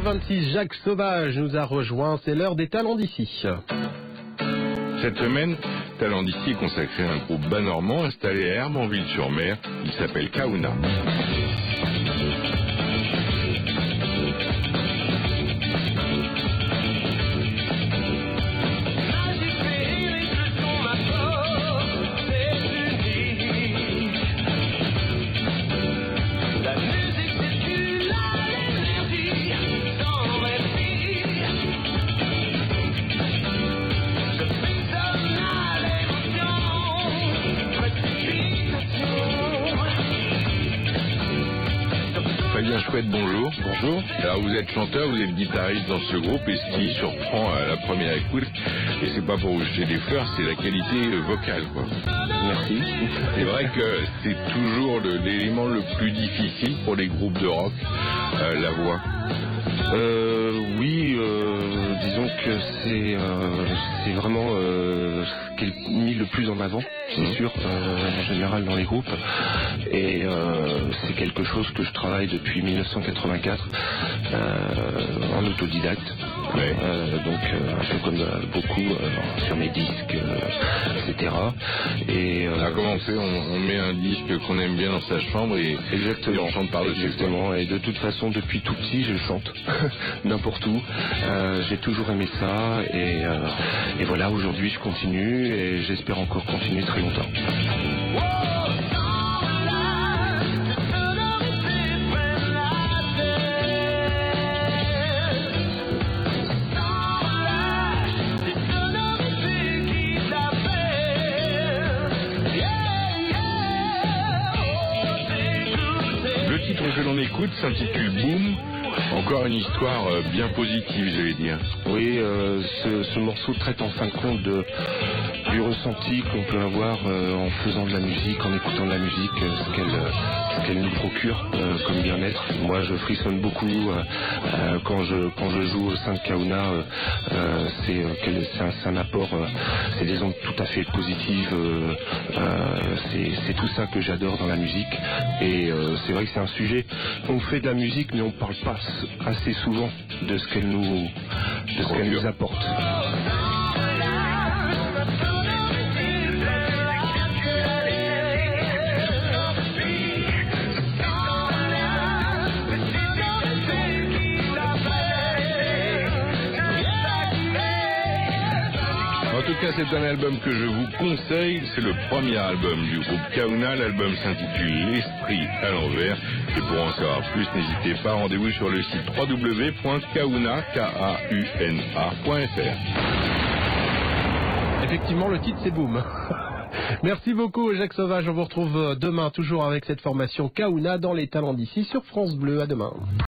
8h26, Jacques Sauvage nous a rejoint, c'est l'heure des talents d'ici. Cette semaine, Talent d'ici est consacré à un groupe bas-normand installé à Hermonville-sur-Mer. Il s'appelle Kaouna. Fabien Chouette, bonjour. Bonjour. Alors vous êtes chanteur, vous êtes guitariste dans ce groupe, et ce qui surprend à la première écoute, et c'est pas pour vous jeter des fleurs, c'est la qualité vocale, quoi. Merci. C'est vrai que c'est toujours l'élément le plus difficile pour les groupes de rock, la voix. Oui, disons que c'est vraiment ce qui est mis le plus en avant, c'est sûr, en général dans les groupes. Et c'est quelque chose que je travaille depuis 1984 en autodidacte. Ouais. Donc un peu comme beaucoup sur mes disques, etc. Et Comment on fait, on met un disque qu'on aime bien dans sa chambre et on chante par-dessus. Exactement. Et de toute façon, depuis tout petit, je chante n'importe où. J'ai toujours aimé ça et voilà, aujourd'hui je continue et j'espère encore continuer très longtemps. Le titre que l'on écoute s'intitule Boom. Encore une histoire bien positive, j'allais dire. Oui, ce morceau traite en fin de compte du ressenti qu'on peut avoir en faisant de la musique, en écoutant de la musique, ce qu'elle nous procure comme bien-être. Moi, je frissonne beaucoup quand je joue au sein de Kaouna. C'est un apport, c'est des ondes tout à fait positives. C'est tout ça que j'adore dans la musique. Et c'est vrai que c'est un sujet. On fait de la musique, mais on parle pas assez souvent de ce qu'elle nous apporte. En tout cas, c'est un album que je vous conseille. C'est le premier album du groupe Kaouna. L'album s'intitule L'Esprit à l'envers. Et pour en savoir plus, n'hésitez pas, rendez-vous sur le site www.kauna.fr. Effectivement, le titre c'est Boom. Merci beaucoup Jacques Sauvage, on vous retrouve demain toujours avec cette formation Kaouna dans les talents d'ici sur France Bleu. À demain.